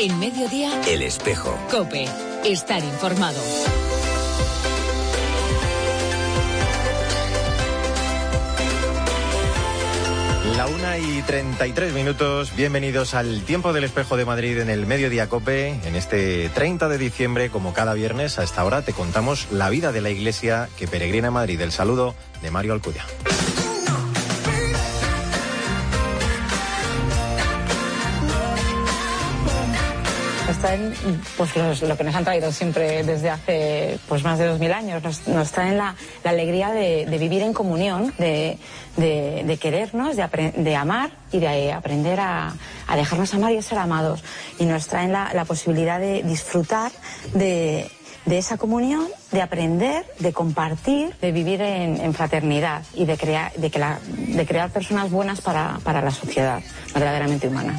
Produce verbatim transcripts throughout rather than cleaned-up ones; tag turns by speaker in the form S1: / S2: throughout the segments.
S1: En Mediodía,
S2: El Espejo.
S1: COPE. Estar informado.
S3: La una y treinta y tres minutos, bienvenidos al Tiempo del Espejo de Madrid en el Mediodía COPE. En este treinta de diciembre, como cada viernes, a esta hora te contamos la vida de la Iglesia que peregrina a Madrid. El saludo de Mario Alcudia.
S4: Nos traen pues, los, lo que nos han traído siempre desde hace pues, más de dos mil años. Nos, nos traen la, la alegría de, de vivir en comunión, de, de, de querernos, de, apre- de amar y de aprender a, a dejarnos amar y a ser amados. Y nos traen la, la posibilidad de disfrutar de, de esa comunión, de aprender, de compartir, de vivir en, en fraternidad y de crear, de, que la, de crear personas buenas para, para la sociedad, verdaderamente humanas.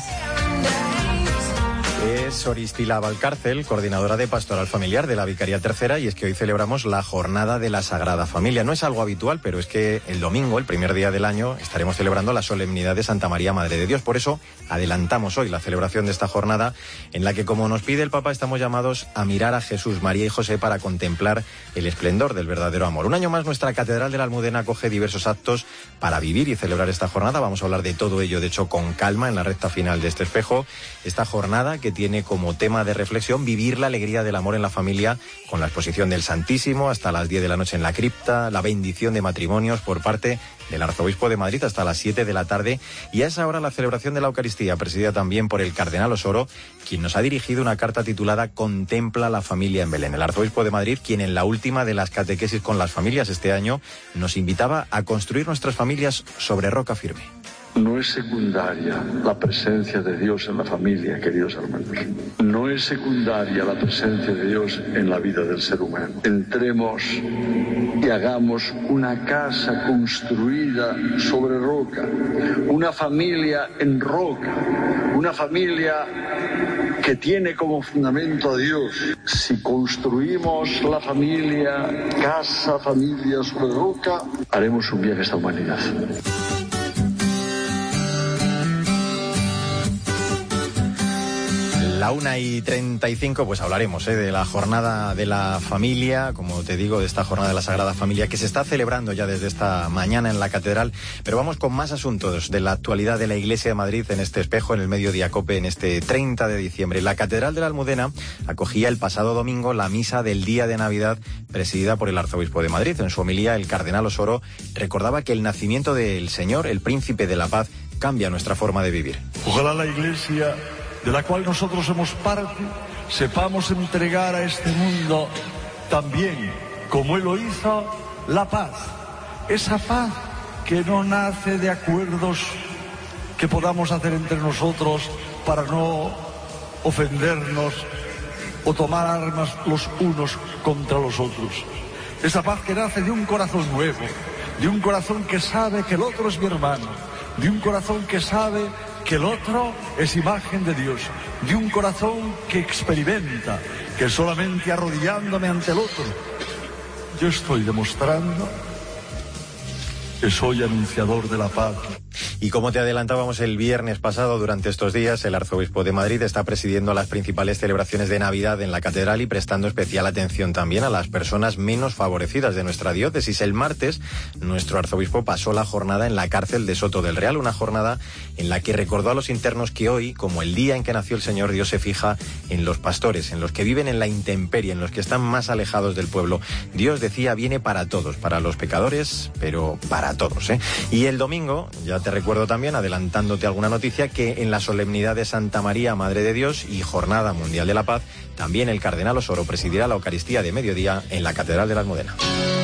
S3: Es Oristila Valcárcel, coordinadora de Pastoral Familiar de la Vicaría Tercera, y es que hoy celebramos la Jornada de la Sagrada Familia. No es algo habitual, pero es que el domingo, el primer día del año, estaremos celebrando la solemnidad de Santa María, Madre de Dios. Por eso adelantamos hoy la celebración de esta jornada, en la que, como nos pide el Papa, estamos llamados a mirar a Jesús, María y José para contemplar el esplendor del verdadero amor. Un año más, nuestra Catedral de la Almudena acoge diversos actos para vivir y celebrar esta jornada. Vamos a hablar de todo ello, de hecho, con calma en la recta final de este espejo. Esta jornada que tiene como tema de reflexión vivir la alegría del amor en la familia, con la exposición del Santísimo hasta las diez de la noche en la cripta, la bendición de matrimonios por parte del Arzobispo de Madrid hasta las siete de la tarde, y a esa hora la celebración de la Eucaristía, presidida también por el Cardenal Osoro, quien nos ha dirigido una carta titulada Contempla la familia en Belén. El Arzobispo de Madrid, quien en la última de las catequesis con las familias este año nos invitaba a construir nuestras familias sobre roca firme.
S5: No es secundaria la presencia de Dios en la familia, queridos hermanos. No es secundaria la presencia de Dios en la vida del ser humano. Entremos y hagamos una casa construida sobre roca, una familia en roca, una familia que tiene como fundamento a Dios. Si construimos la familia, casa, familia sobre roca, haremos un bien a esta humanidad.
S3: La una y treinta y cinco, pues hablaremos ¿eh? de la jornada de la familia, como te digo, de esta jornada de la Sagrada Familia que se está celebrando ya desde esta mañana en la Catedral. Pero vamos con más asuntos de la actualidad de la Iglesia de Madrid en este espejo, en el Mediodía COPE, en este treinta de diciembre. La Catedral de la Almudena acogía el pasado domingo la misa del día de Navidad, presidida por el Arzobispo de Madrid. En su homilía, el Cardenal Osoro recordaba que el nacimiento del Señor, el Príncipe de la Paz, cambia nuestra forma de vivir.
S6: Ojalá la Iglesia, de la cual nosotros somos parte, sepamos entregar a este mundo también, como Él lo hizo, la paz. Esa paz que no nace de acuerdos que podamos hacer entre nosotros para no ofendernos o tomar armas los unos contra los otros. Esa paz que nace de un corazón nuevo, de un corazón que sabe que el otro es mi hermano, de un corazón que sabe que el otro es imagen de Dios, de un corazón que experimenta que solamente arrodillándome ante el otro, yo estoy demostrando que soy anunciador de la paz.
S3: Y como te adelantábamos el viernes pasado, durante estos días, el Arzobispo de Madrid está presidiendo las principales celebraciones de Navidad en la Catedral y prestando especial atención también a las personas menos favorecidas de nuestra diócesis. El martes, nuestro arzobispo pasó la jornada en la cárcel de Soto del Real, una jornada en la que recordó a los internos que hoy, como el día en que nació el Señor, Dios se fija en los pastores, en los que viven en la intemperie, en los que están más alejados del pueblo. Dios, decía, viene para todos, para los pecadores, pero para todos, ¿eh? Y el domingo, ya te recuerdo también, adelantándote alguna noticia, que en la solemnidad de Santa María, Madre de Dios, y Jornada Mundial de la Paz, también el Cardenal Osoro presidirá la Eucaristía de mediodía en la Catedral de la Almudena.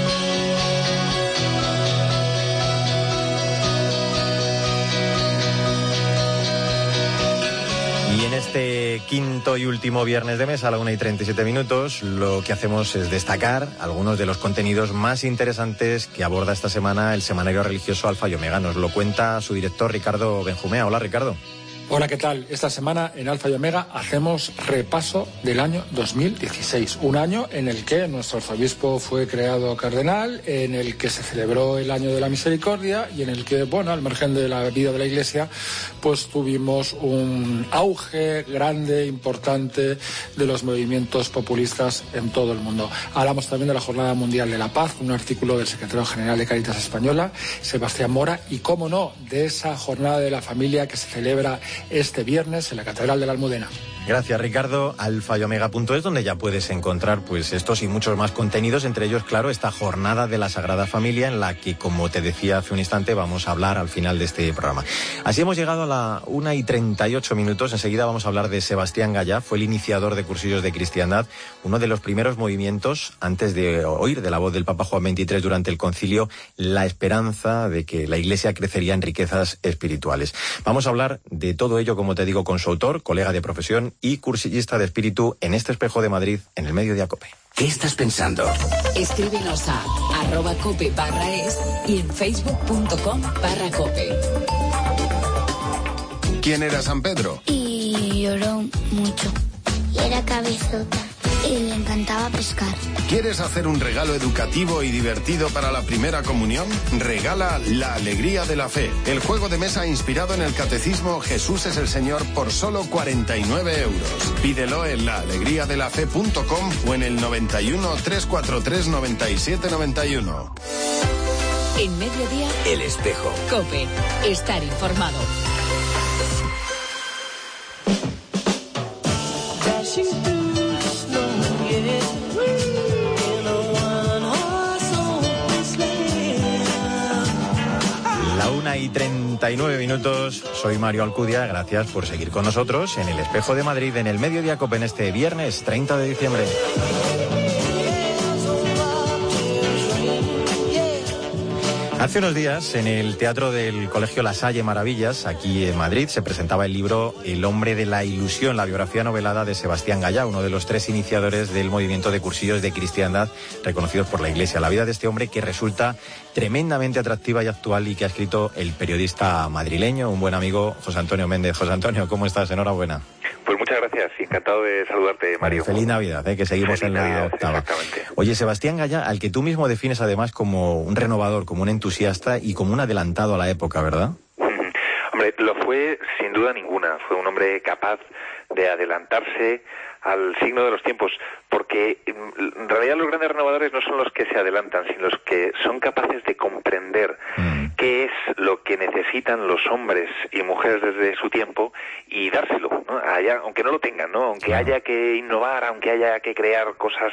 S3: Y en este quinto y último viernes de mes, a la una y treinta y siete minutos, lo que hacemos es destacar algunos de los contenidos más interesantes que aborda esta semana el semanario religioso Alfa y Omega. Nos lo cuenta su director, Ricardo Benjumea. Hola, Ricardo.
S2: Hola, ¿qué tal? Esta semana en Alfa y Omega hacemos repaso del año dos mil dieciséis, un año en el que nuestro arzobispo fue creado cardenal, en el que se celebró el año de la misericordia y en el que, bueno, al margen de la vida de la Iglesia, pues tuvimos un auge grande, importante de los movimientos populistas en todo el mundo. Hablamos también de la Jornada Mundial de la Paz, un artículo del secretario general de Cáritas Española, Sebastián Mora, y, cómo no, de esa Jornada de la Familia que se celebra este viernes en la Catedral de la Almudena.
S3: Gracias, Ricardo. alfa y omega punto es, donde ya puedes encontrar pues estos y muchos más contenidos, entre ellos, claro, esta Jornada de la Sagrada Familia, en la que, como te decía hace un instante, vamos a hablar al final de este programa. Así hemos llegado a la una y treinta y ocho minutos. Enseguida vamos a hablar de Sebastián Gallá. Fue el iniciador de Cursillos de Cristiandad, uno de los primeros movimientos, antes de oír de la voz del Papa Juan veintitrés durante el concilio, la esperanza de que la Iglesia crecería en riquezas espirituales. Vamos a hablar de todo ello, como te digo, con su autor, colega de profesión y cursillista de espíritu en este Espejo de Madrid, en el Mediodía COPE.
S7: ¿Qué estás pensando?
S1: Escríbenos a arroba cope barra es y en facebook punto com barra cope.
S7: ¿Quién era San Pedro?
S8: Y lloró mucho. Y era cabezota. Y le encantaba pescar.
S7: ¿Quieres hacer un regalo educativo y divertido para la primera comunión? Regala La Alegría de la Fe, el juego de mesa inspirado en el catecismo Jesús es el Señor por solo cuarenta y nueve euros. Pídelo en la alegría de la fe punto com o en el noventa y uno, trescientos cuarenta y tres, noventa y siete noventa y uno.
S1: En Mediodía,
S7: El Espejo.
S1: COPE. Estar informado.
S3: una y treinta y nueve minutos, soy Mario Alcudia, gracias por seguir con nosotros en el Espejo de Madrid, en el Mediodía COPE, en este viernes treinta de diciembre. Hace unos días, en el Teatro del Colegio La Salle Maravillas, aquí en Madrid, se presentaba el libro El hombre de la ilusión, la biografía novelada de Sebastián Gallá, uno de los tres iniciadores del movimiento de cursillos de cristiandad reconocidos por la Iglesia. La vida de este hombre que resulta tremendamente atractiva y actual y que ha escrito el periodista madrileño, un buen amigo, José Antonio Méndez. José Antonio, ¿cómo estás? Enhorabuena.
S9: Pues muchas gracias, encantado de saludarte, Mario.
S3: Feliz Navidad, ¿eh? Que seguimos Feliz en la Navidad, octava.
S9: Exactamente.
S3: Oye, Sebastián Gallá, al que tú mismo defines además como un renovador, como un entusiasta y como un adelantado a la época, ¿verdad?
S9: Mm-hmm. Hombre, lo fue sin duda ninguna. Fue un hombre capaz de adelantarse al signo de los tiempos, porque en realidad los grandes renovadores no son los que se adelantan, sino los que son capaces de comprender mm. qué es lo que necesitan los hombres y mujeres desde su tiempo y dárselo, ¿no? Allá, aunque no lo tengan, ¿no? Aunque claro. haya que innovar, aunque haya que crear cosas,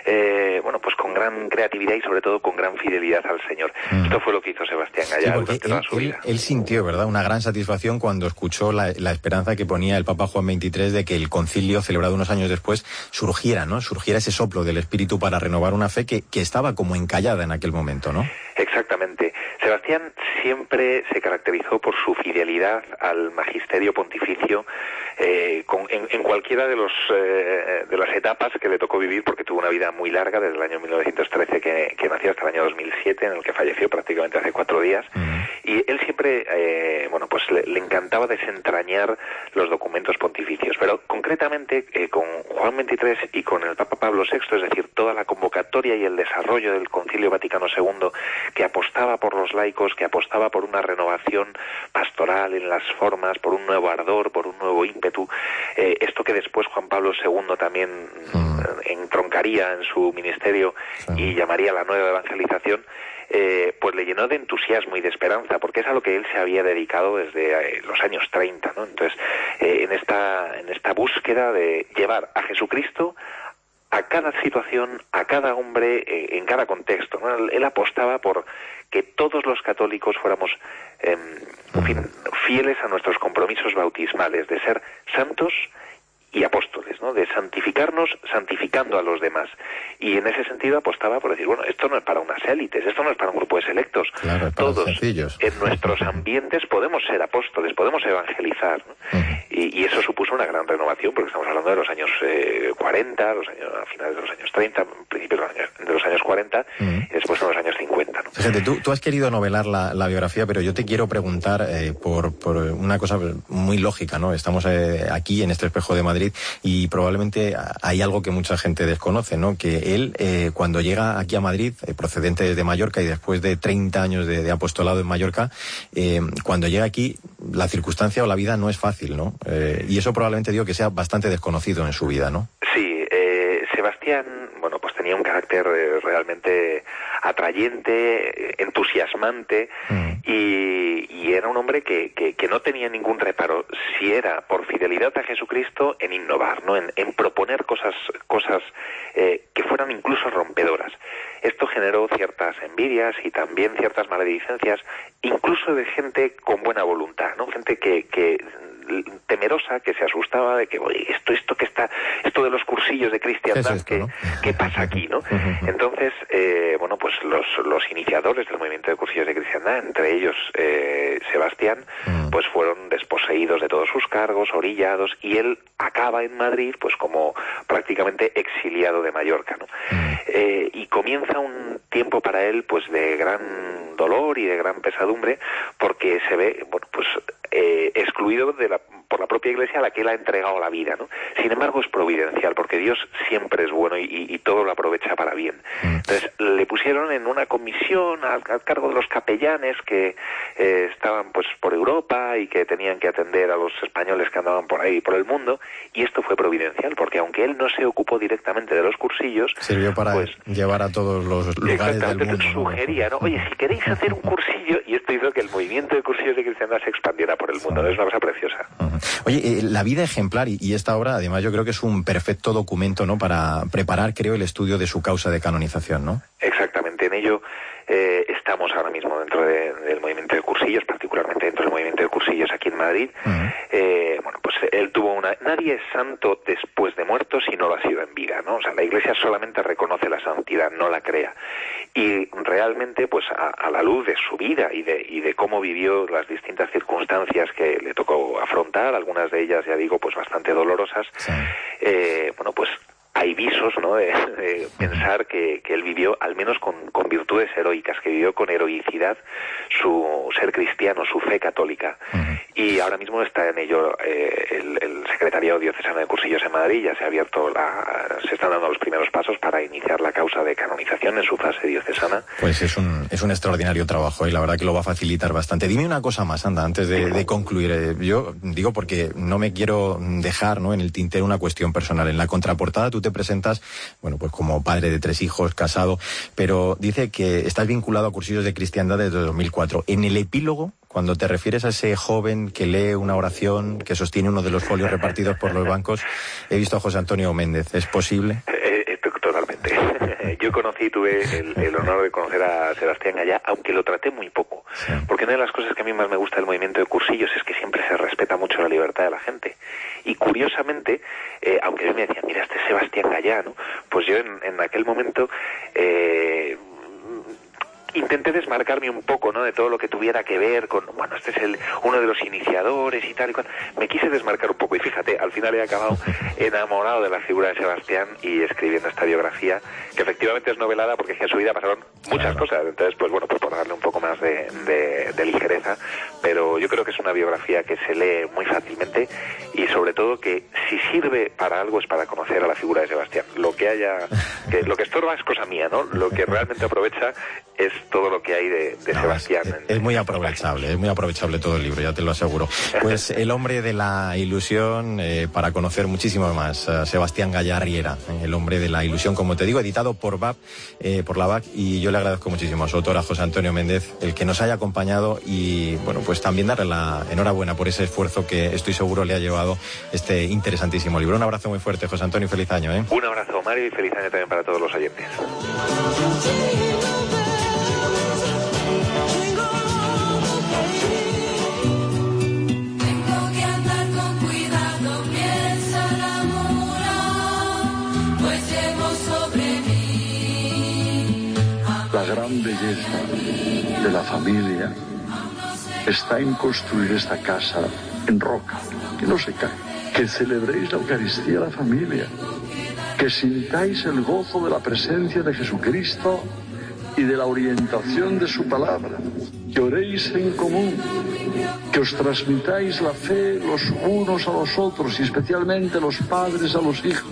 S9: eh, bueno, pues con gran creatividad y sobre todo con gran fidelidad al Señor. Mm. Esto fue lo que hizo Sebastián Gallá sí, durante toda
S3: él,
S9: su vida.
S3: Él, él sintió, ¿verdad?, una gran satisfacción cuando escuchó la, la esperanza que ponía el Papa Juan veintitrés de que el concilio, celebrado unos años después, surgiera, ¿no? Surgiera ese soplo del Espíritu para renovar una fe que, que estaba como encallada en aquel momento, ¿no?
S9: Exactamente. Sebastián siempre se caracterizó por su fidelidad al magisterio pontificio eh, con, en, en cualquiera de los eh, de las etapas que le tocó vivir, porque tuvo una vida muy larga desde el año mil novecientos trece que, que nació hasta el año dos mil siete, en el que falleció prácticamente hace cuatro días. Uh-huh. Y él siempre, eh, bueno, pues le, le encantaba desentrañar los documentos pontificios, pero concretamente eh, con Juan veintitrés y con el Papa Pablo sexto, es decir, toda la convocatoria y el desarrollo del Concilio Vaticano segundo, que apostaba por los laicos, que apostaba por una renovación pastoral en las formas, por un nuevo ardor, por un nuevo ímpetu, eh, esto que después Juan Pablo segundo también mm. entroncaría en su ministerio sí. y llamaría la nueva evangelización, eh, pues le llenó de entusiasmo y de esperanza, porque es a lo que él se había dedicado desde eh, los años treinta, ¿no? Entonces, eh, en esta en esta búsqueda de llevar a Jesucristo a cada situación, a cada hombre, eh, en cada contexto, ¿no? Él, él apostaba por que todos los católicos fuéramos eh, en fin, fieles a nuestros compromisos bautismales, de ser santos y apóstoles, ¿no? De santificarnos santificando a los demás. Y en ese sentido apostaba por decir, bueno, esto no es para unas élites, esto no es para un grupo de selectos.
S3: Claro,
S9: todos
S3: sencillos.
S9: En nuestros ambientes podemos ser apóstoles, podemos evangelizar, ¿no? Uh-huh. y, y eso supuso una gran renovación, porque estamos hablando de los años eh, cuarenta, los años, a finales de los años treinta, principios de los años, de los años cuarenta, mm. y después en los años cincuenta, ¿no?
S3: Fíjate, tú, tú has querido novelar la, la biografía, pero yo te quiero preguntar eh, por, por una cosa muy lógica, ¿no? Estamos eh, aquí en este Espejo de Madrid y probablemente hay algo que mucha gente desconoce, ¿no? Que él, eh, cuando llega aquí a Madrid, eh, procedente desde Mallorca y después de treinta años de, de apostolado en Mallorca, eh, cuando llega aquí, la circunstancia o la vida no es fácil, ¿no? Eh, y eso probablemente digo que sea bastante desconocido en su vida, ¿no?
S9: Sí, eh, Sebastián, bueno, pues tenía un carácter eh, realmente atrayente, entusiasmante, mm. y, y era un hombre que, que, que no tenía ningún reparo, si era por fidelidad a Jesucristo, en innovar, ¿no? En, en proponer cosas, cosas eh, que fueran incluso rompedoras. Esto generó ciertas envidias y también ciertas maledicencias, incluso de gente con buena voluntad, ¿no? Gente que, que temerosa, que se asustaba de que, oye, esto, esto que está, esto de los cursillos de cristiandad, ¿qué, ¿no? ¿qué pasa aquí, no? Entonces, eh, bueno, pues los, los iniciadores del movimiento de cursillos de cristiandad, entre ellos eh, Sebastián, pues fueron desposeídos de todos sus cargos, orillados, y él acaba en Madrid, pues como prácticamente exiliado de Mallorca, ¿no? Eh, y comienza un tiempo para él, pues de gran dolor y de gran pesadumbre, porque se ve, bueno, pues eh, excluido de la, por la propia Iglesia a la que él ha entregado la vida, ¿no? Sin embargo, es providencial, porque Dios siempre es bueno y, y, y todo lo aprovecha para bien. Entonces, le pusieron en una comisión al, al cargo de los capellanes que eh, estaban pues por Europa y que tenían que atender a los españoles que andaban por ahí, por el mundo, y esto fue providencial, porque aunque él no se ocupó directamente de los cursillos,
S3: sirvió para pues, llevar a todos los lugares del mundo.
S9: Sugería, ¿no? Oye, si queréis hacer un cursillo, y esto hizo que el movimiento de cursillos de cristiandad se expandiera por el mundo. Es una cosa preciosa.
S3: Uh-huh. Oye, eh, la vida ejemplar y, y esta obra, además, yo creo que es un perfecto documento, ¿no? Para preparar, creo, el estudio de su causa de canonización, ¿no?
S9: Exactamente, en ello eh, estamos ahora mismo dentro de, del movimiento de cursillos, particularmente dentro del movimiento de cursillos aquí en Madrid. Uh-huh. Eh, bueno, pues él tuvo una... Nadie es santo después de muerto si no lo ha sido en vida, ¿no? O sea, la Iglesia solamente reconoce la santidad, no la crea. Y realmente, pues a, a la luz de su vida y de, y de cómo vivió las distintas circunstancias que le tocó afrontar, algunas de ellas, ya digo, pues bastante dolorosas, sí. eh, bueno, pues hay visos, ¿no?, de, de pensar que, que él vivió al menos con, con virtudes heroicas, que vivió con heroicidad su ser cristiano, su fe católica. Uh-huh. Y ahora mismo está en ello eh, el, el secretariado diocesano de cursillos en Madrid. Ya se ha abierto la, se están dando los primeros pasos para iniciar la causa de canonización en su fase diocesana.
S3: Pues es un, es un extraordinario trabajo y la verdad que lo va a facilitar bastante. Dime una cosa más, anda, antes de, de concluir. Yo digo porque no me quiero dejar, ¿no?, en el tintero una cuestión personal. En la contraportada tú te presentas, bueno, pues como padre de tres hijos, casado, pero dice que estás vinculado a cursillos de cristiandad desde dos mil cuatro. En el epílogo, cuando te refieres a ese joven que lee una oración, que sostiene uno de los folios repartidos por los bancos, he visto a José Antonio Méndez. ¿Es posible?
S9: Eh, eh, totalmente. Yo conocí y tuve el, el honor de conocer a Sebastián Gallá, aunque lo traté muy poco. Sí. Porque una de las cosas que a mí más me gusta del movimiento de cursillos es que siempre se respeta mucho la libertad de la gente. Y curiosamente, eh, aunque a mí me decían, mira, este es Sebastián Gallá, ¿no? Pues yo en, en aquel momento... Eh, intenté desmarcarme un poco, ¿no?, de todo lo que tuviera que ver con, bueno, este es el uno de los iniciadores y tal y cual. Me quise desmarcar un poco y fíjate, al final he acabado enamorado de la figura de Sebastián y escribiendo esta biografía, que efectivamente es novelada porque en su vida pasaron muchas claro. cosas. Entonces, pues bueno, pues por darle un poco más de, de, de ligereza, pero yo creo que es una biografía que se lee muy fácilmente y sobre todo que si sirve para algo es para conocer a la figura de Sebastián. Lo que haya, que lo que estorba es cosa mía, ¿no? Lo que realmente aprovecha es todo lo que hay de, de no, Sebastián.
S3: Es, es muy aprovechable, es muy aprovechable todo el libro, ya te lo aseguro. Pues el hombre de la ilusión, eh, para conocer muchísimo más, uh, Sebastián Gallá Riera, eh, el hombre de la ilusión, como te digo, editado por B A C, eh, por la B A C, y yo le agradezco muchísimo a su autor, a José Antonio Méndez, el que nos haya acompañado y, bueno, pues también darle la enhorabuena por ese esfuerzo que estoy seguro le ha llevado este interesantísimo libro. Un abrazo muy fuerte, José Antonio, y feliz año, ¿eh?
S9: Un abrazo, Mario, y feliz año también para todos los oyentes.
S5: La gran belleza de la familia está en construir esta casa en roca, que no se cae. Que celebréis la Eucaristía a la familia, que sintáis el gozo de la presencia de Jesucristo y de la orientación de su palabra, que oréis en común, que os transmitáis la fe los unos a los otros y especialmente los padres a los hijos.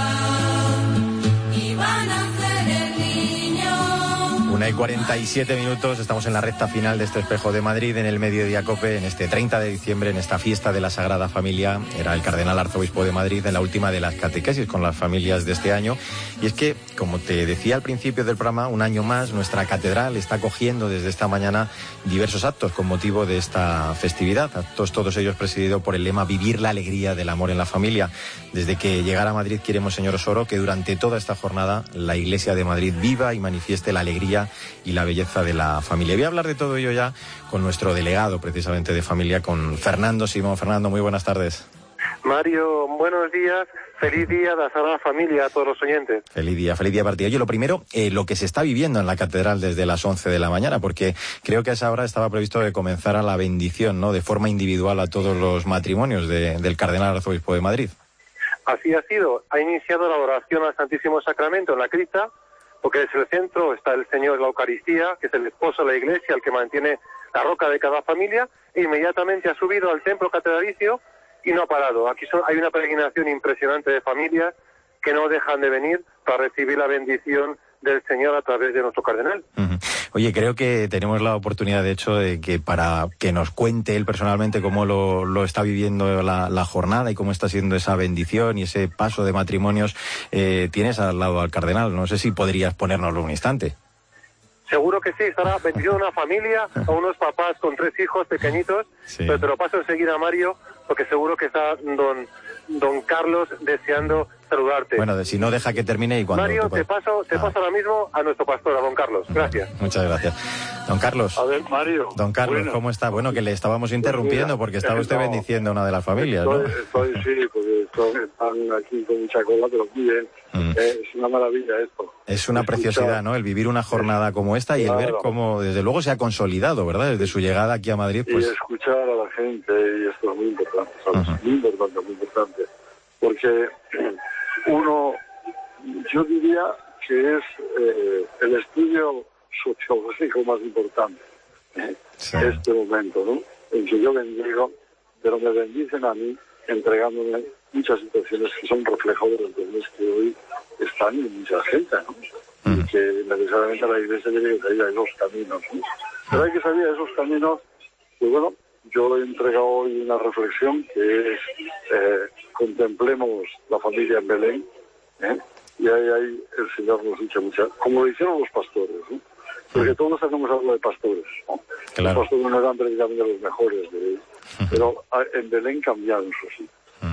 S3: Una y cuarenta y siete minutos, estamos en la recta final de este Espejo de Madrid, en el Mediodía COPE, en este treinta de diciembre, en esta fiesta de la Sagrada Familia. Era el cardenal arzobispo de Madrid en la última de las catequesis con las familias de este año. Y es que, como te decía al principio del programa, un año más nuestra catedral está acogiendo desde esta mañana diversos actos con motivo de esta festividad. Actos todos ellos presididos por el lema Vivir la alegría del amor en la familia. Desde que llegara a Madrid queremos, señor Osoro, que durante toda esta jornada la Iglesia de Madrid viva y manifieste la alegría y la belleza de la familia. Voy a hablar de todo ello ya con nuestro delegado precisamente de familia, con Fernando Simón. Fernando, muy buenas tardes.
S10: Mario, buenos días. Feliz día de la Sagrada Familia a todos los oyentes.
S3: Feliz día, feliz día para ti. Oye, lo primero, eh, lo que se está viviendo en la catedral desde las once de la mañana, porque creo que a esa hora estaba previsto que comenzara la bendición, ¿no?, de forma individual a todos los matrimonios de, del cardenal arzobispo de Madrid.
S10: Así ha sido. Ha iniciado la oración al Santísimo Sacramento en la cripta, porque desde el centro está el Señor de la Eucaristía, que es el esposo de la Iglesia, el que mantiene la roca de cada familia, e inmediatamente ha subido al templo catedralicio y no ha parado. Aquí son, hay una peregrinación impresionante de familias que no dejan de venir para recibir la bendición del Señor a través de nuestro cardenal.
S3: Uh-huh. Oye, creo que tenemos la oportunidad, de hecho, de que para que nos cuente él personalmente cómo lo, lo está viviendo la, la jornada y cómo está siendo esa bendición y ese paso de matrimonios, eh, tienes al lado al cardenal. No sé si podrías ponérnoslo un instante.
S10: Seguro que sí, estará bendición a una familia, a unos papás con tres hijos pequeñitos, sí. Pero te lo paso enseguida, Mario, porque seguro que está don, don Carlos deseando saludarte.
S3: Bueno, de, si no, deja que termine y cuando...
S10: Mario, te paso, te ah. paso ahora mismo a nuestro pastor, a don Carlos. Gracias.
S3: Muchas gracias. Don Carlos.
S6: A ver, Mario.
S3: Don Carlos, bueno. ¿Cómo está? Bueno, que le estábamos interrumpiendo porque estaba usted no, bendiciendo a una de las familias,
S6: estoy,
S3: ¿no?
S6: Estoy, sí, porque estoy, están aquí con mucha cola, pero muy bien. Mm. Eh, es una maravilla esto.
S3: Es una
S6: Escuchar.
S3: preciosidad, ¿no? El vivir una jornada como esta y claro. el ver cómo, desde luego, se ha consolidado, ¿verdad? Desde su llegada aquí a Madrid, pues...
S6: Y escuchar a la gente, y esto es muy importante, ¿sabes? Uh-huh. Muy importante, muy importante. Porque uno, yo diría que es eh, el estudio sociológico más importante en sí. este momento, ¿no? En que yo bendigo, pero me bendicen a mí entregándome muchas situaciones que son reflejo de los bienes que hoy están en mucha gente, ¿no? Mm. Y que necesariamente la Iglesia tiene que salir a esos caminos, ¿no? Pero hay que salir a esos caminos, pues bueno, yo he entregado hoy una reflexión que es eh, contemplemos la familia en Belén, ¿eh? Y ahí, ahí el Señor nos dice muchas, como lo hicieron los pastores, ¿no? Porque todos tenemos algo de pastores, ¿no? Claro. Los pastores no eran precisamente los mejores de ellos, pero en Belén cambiaron, eso sí.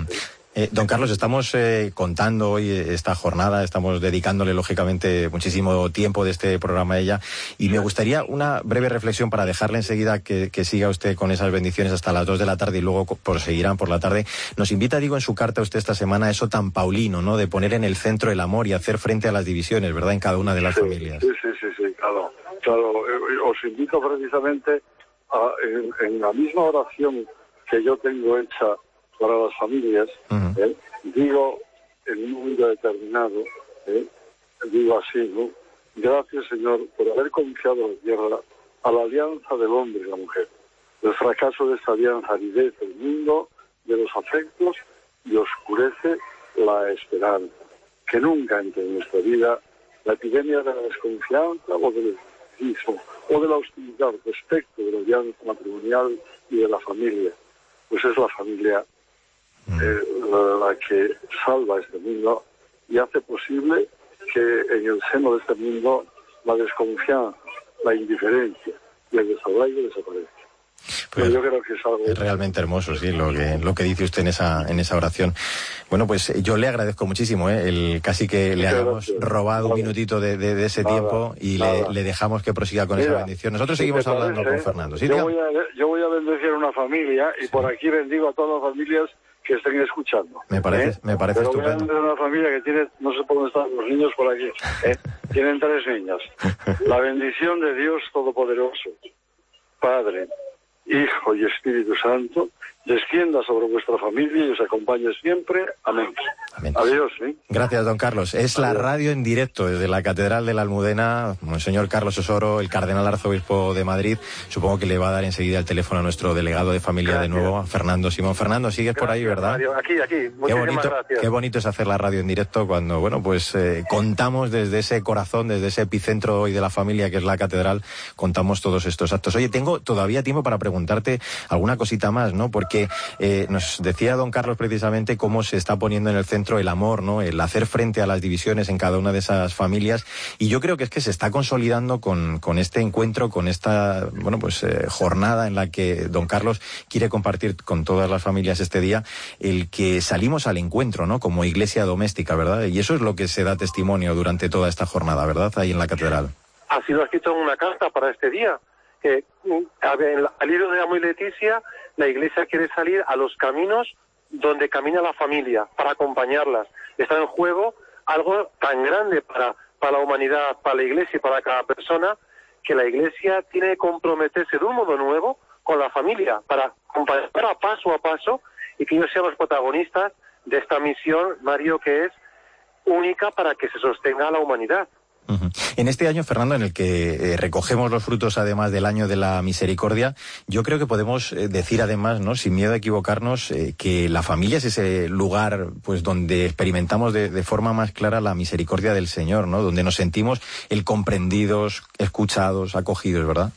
S3: Eh, don Carlos, estamos eh, contando hoy esta jornada, estamos dedicándole lógicamente muchísimo tiempo de este programa a ella, y me gustaría una breve reflexión para dejarle enseguida que, que siga usted con esas bendiciones hasta las dos de la tarde y luego proseguirán por la tarde. Nos invita, digo, en su carta usted esta semana a eso tan paulino, ¿no?, de poner en el centro el amor y hacer frente a las divisiones, ¿verdad?, en cada una de las
S6: sí,
S3: familias.
S6: Sí, sí, sí, sí, claro. claro. Os invito precisamente a, en, en la misma oración que yo tengo hecha para las familias, uh-huh. ¿eh? digo en un momento determinado, ¿eh? digo así, ¿no? Gracias, Señor, por haber confiado la tierra a la alianza del hombre y la mujer. El fracaso de esta alianza aridece el mundo de los afectos y oscurece la esperanza. Que nunca entre en nuestra vida la epidemia de la desconfianza o del egoísmo o de la hostilidad respecto de la alianza matrimonial y de la familia, pues es la familia Eh, la, la que salva este mundo y hace posible que en el seno de este mundo la desconfianza, la indiferencia y el desarraigo desaparezcan.
S3: Pues
S6: yo creo que es algo...
S3: Es realmente hermoso, sí, lo que lo que dice usted en esa en esa oración. Bueno, pues yo le agradezco muchísimo, ¿eh? El casi que le hayamos robado un minutito de, de, de ese nada, tiempo y le, le dejamos que prosiga con Mira, esa bendición. Nosotros seguimos hablando parece, con Fernando. ¿Sí,
S6: yo, voy a, yo voy a bendecir una familia y sí. por aquí bendigo a todas las familias que estén escuchando.
S3: Me parece, ¿eh? me parece
S6: Pero
S3: estupendo.
S6: Voy a una familia que tiene, no sé por dónde están los niños por aquí, ¿eh? Tienen tres niñas. La bendición de Dios Todopoderoso, Padre, Hijo y Espíritu Santo,
S5: descienda sobre vuestra familia y os acompañe siempre. Amén.
S3: Amén.
S5: Adiós. ¿eh?
S3: Gracias, don Carlos. Es la radio en directo desde la Catedral de la Almudena. Monseñor Carlos Osoro, el cardenal arzobispo de Madrid. Supongo que le va a dar enseguida el teléfono a nuestro delegado de familia. Gracias. De nuevo, a Fernando Simón. Fernando, sigues gracias, por ahí, ¿verdad?
S10: Radio. Aquí, aquí. Muchísimas
S3: qué bonito,
S10: gracias.
S3: Qué bonito es hacer la radio en directo cuando, bueno, pues eh, contamos desde ese corazón, desde ese epicentro hoy de la familia que es la Catedral, contamos todos estos actos. Oye, tengo todavía tiempo para preguntarte alguna cosita más, ¿no? Porque eh, nos decía don Carlos precisamente cómo se está poniendo en el centro el amor, ¿no? El hacer frente a las divisiones en cada una de esas familias, y yo creo que es que se está consolidando con, con este encuentro, con esta, bueno, pues eh, jornada en la que don Carlos quiere compartir con todas las familias este día, el que salimos al encuentro, ¿no? Como iglesia doméstica, ¿verdad? Y eso es lo que se da testimonio durante toda esta jornada, ¿verdad? Ahí en la Catedral.
S10: Así lo ha escrito en una carta para este día, que al hilo de Amo y Leticia, la Iglesia quiere salir a los caminos donde camina la familia, para acompañarlas. Está en juego algo tan grande para, para la humanidad, para la Iglesia y para cada persona, que la Iglesia tiene que comprometerse de un modo nuevo con la familia, para acompañarla paso a paso y que ellos sean los protagonistas de esta misión, Mario, que es única para que se sostenga la humanidad.
S3: Uh-huh. En este año, Fernando, en el que eh, recogemos los frutos además del año de la misericordia, yo creo que podemos eh, decir además, ¿no?, sin miedo a equivocarnos, eh, que la familia es ese lugar pues donde experimentamos de, de forma más clara la misericordia del Señor, ¿no?, donde nos sentimos el comprendidos, escuchados, acogidos, ¿verdad?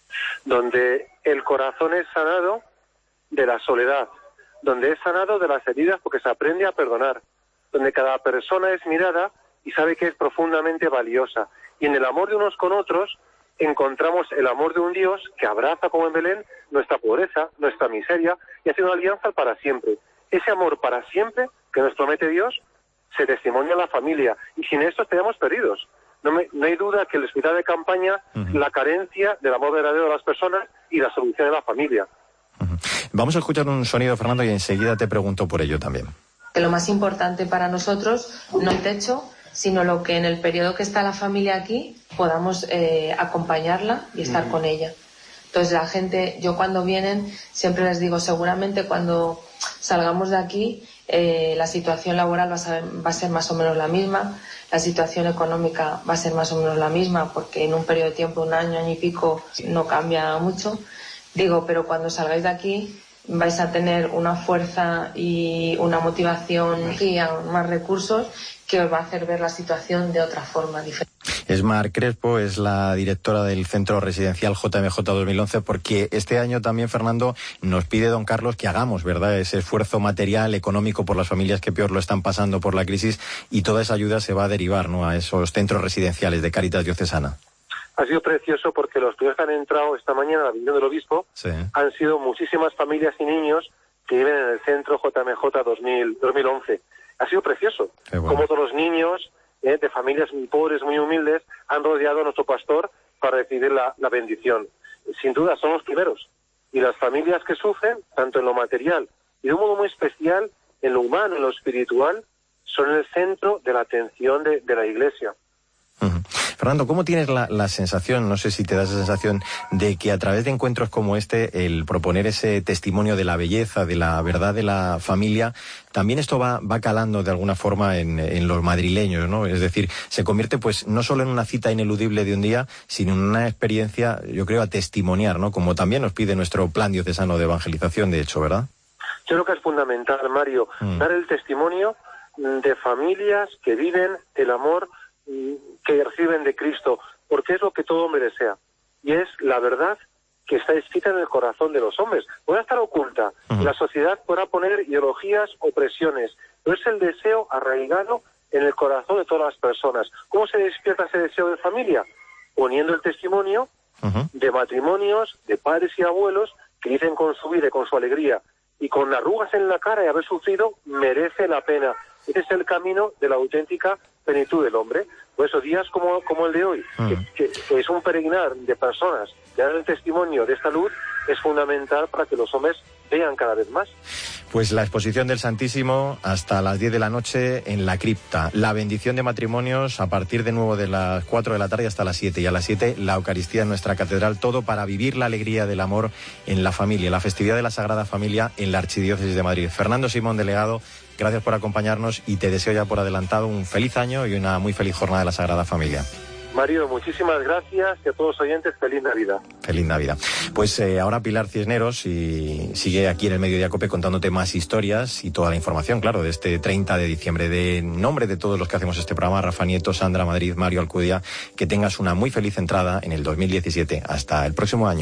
S10: Donde el corazón es sanado de la soledad, donde es sanado de las heridas porque se aprende a perdonar, donde cada persona es mirada y sabe que es profundamente valiosa. Y en el amor de unos con otros encontramos el amor de un Dios que abraza, como en Belén, nuestra pobreza, nuestra miseria, y hace una alianza para siempre. Ese amor para siempre que nos promete Dios se testimonia en la familia, y sin esto estaríamos perdidos. No, me, no hay duda que el hospital de campaña, uh-huh, la carencia del amor verdadero de las personas y la solución de la familia.
S3: Uh-huh. Vamos a escuchar un sonido, Fernando, y enseguida te pregunto por ello también.
S11: Que lo más importante para nosotros, no el techo, sino lo que en el periodo que está la familia aquí podamos eh, acompañarla y estar mm. con ella. Entonces la gente, yo cuando vienen siempre les digo, seguramente cuando salgamos de aquí eh, la situación laboral va a, ser, va a ser más o menos la misma, la situación económica va a ser más o menos la misma, porque en un periodo de tiempo, un año, año y pico, no cambia mucho. Digo, pero cuando salgáis de aquí vais a tener una fuerza y una motivación y más recursos que os va a hacer ver la situación de otra forma diferente.
S3: Es Mar Crespo, es la directora del Centro Residencial J M J dos mil once, porque este año también, Fernando, nos pide don Carlos que hagamos, ¿verdad?, ese esfuerzo material, económico por las familias que peor lo están pasando por la crisis, y toda esa ayuda se va a derivar, ¿no?, a esos centros residenciales de Cáritas Diocesana.
S10: Ha sido precioso porque los primeros que han entrado esta mañana a la reunión del obispo sí. han sido muchísimas familias y niños que viven en el centro J M J dos mil once. Ha sido precioso, bueno. Como todos los niños eh, de familias muy pobres, muy humildes, han rodeado a nuestro pastor para recibir la, la bendición. Sin duda son los primeros. Y las familias que sufren, tanto en lo material y de un modo muy especial, en lo humano, en lo espiritual, son el centro de la atención de, de la Iglesia.
S3: Uh-huh. Fernando, ¿cómo tienes la, la sensación, no sé si te das esa sensación, de que a través de encuentros como este, el proponer ese testimonio de la belleza, de la verdad de la familia, también esto va, va calando de alguna forma en, en los madrileños, ¿no? Es decir, se convierte pues no solo en una cita ineludible de un día, sino en una experiencia, yo creo, a testimoniar, ¿no?, como también nos pide nuestro plan diocesano de evangelización, de hecho, ¿verdad?
S10: Yo creo que es fundamental, Mario, mm. dar el testimonio de familias que viven el amor que reciben de Cristo, porque es lo que todo hombre desea, y es la verdad que está escrita en el corazón de los hombres. Puede estar oculta, uh-huh. La sociedad podrá poner ideologías o presiones, pero es el deseo arraigado en el corazón de todas las personas. ¿Cómo se despierta ese deseo de familia? Poniendo el testimonio uh-huh. de matrimonios, de padres y abuelos que dicen con su vida y con su alegría, y con arrugas en la cara y haber sufrido, merece la pena. Ese es el camino de la auténtica plenitud del hombre. Por eso días como, como el de hoy, mm. que, que, que es un peregrinar de personas que dan el testimonio de esta luz, es fundamental para que los hombres vean cada vez más.
S3: Pues la exposición del Santísimo hasta las diez de la noche en la cripta. La bendición de matrimonios a partir de nuevo de las cuatro de la tarde hasta las siete. Y a las siete la Eucaristía en nuestra catedral. Todo para vivir la alegría del amor en la familia. La festividad de la Sagrada Familia en la Archidiócesis de Madrid. Fernando Simón, delegado, gracias por acompañarnos y te deseo ya por adelantado un feliz año y una muy feliz jornada de la Sagrada Familia.
S10: Mario, muchísimas gracias y a todos los oyentes, feliz Navidad.
S3: Feliz Navidad. Pues eh, ahora Pilar Cisneros y sigue aquí en el Mediodía COPE contándote más historias y toda la información, claro, de este treinta de diciembre. De nombre de todos los que hacemos este programa, Rafa Nieto, Sandra Madrid, Mario Alcudia, que tengas una muy feliz entrada en el dos mil diecisiete. Hasta el próximo año.